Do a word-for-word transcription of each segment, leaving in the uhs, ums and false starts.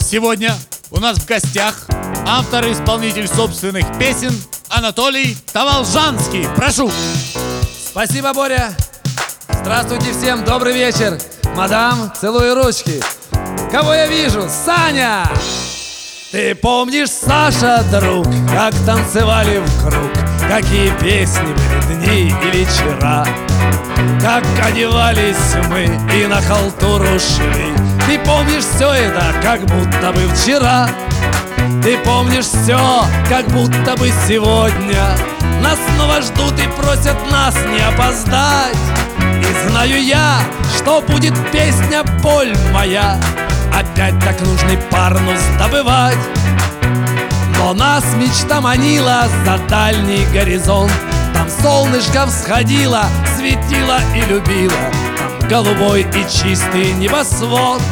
Сегодня у нас в гостях автор и исполнитель собственных песен Анатолий Таволжанский. Прошу. Спасибо, Боря. Здравствуйте всем, добрый вечер. Мадам, целую ручки. Кого я вижу? Саня! Ты помнишь, Саша, друг, как танцевали в круг, какие песни были дни и вечера, как одевались мы и на халтуру шли. Ты помнишь все это, как будто бы вчера. Ты помнишь все, как будто бы сегодня. Нас снова ждут и просят нас не опоздать. И знаю я, что будет песня «Боль моя». Опять так нужный парнус добывать. Но нас мечта манила за дальний горизонт. Там солнышко всходило, светило и любило. Там голубой и чистый небосвод.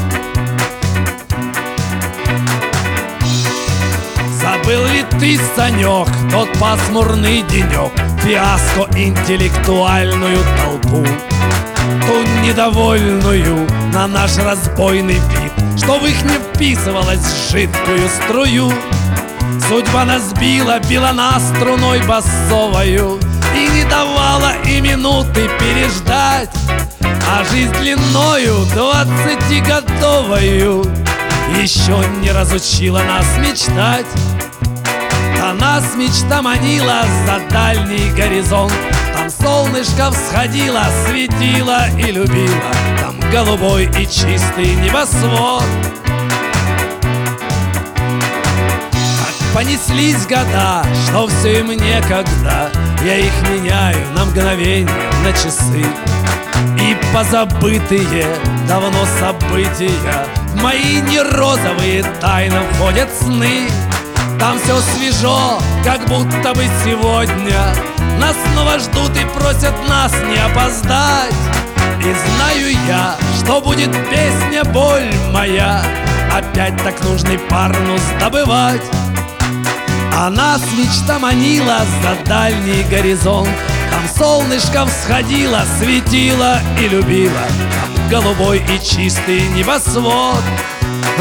Забыл ли ты, Санек, тот пасмурный денек, фиаско интеллектуальную толпу, ту недовольную на наш разбойный вид, что в их не вписывалась в жидкую струю? Судьба нас била, била нас струной басовою и не давала и минуты переждать, а жизнь длиною двадцатигодовою еще не разучила нас мечтать. А нас мечта манила за дальний горизонт. Там солнышко всходило, светило и любило. Там голубой и чистый небосвод. Как понеслись года, что все им некогда, я их меняю на мгновение, на часы. И позабытые давно события в мои не розовые тайно входят сны. Там все свежо, как будто бы сегодня. Нас снова ждут и просят нас не опоздать. И знаю я, что будет песня «Боль моя». Опять так нужный парнус добывать. А нас мечта манила за дальний горизонт. Там солнышко всходило, светило и любило. Там голубой и чистый небосвод.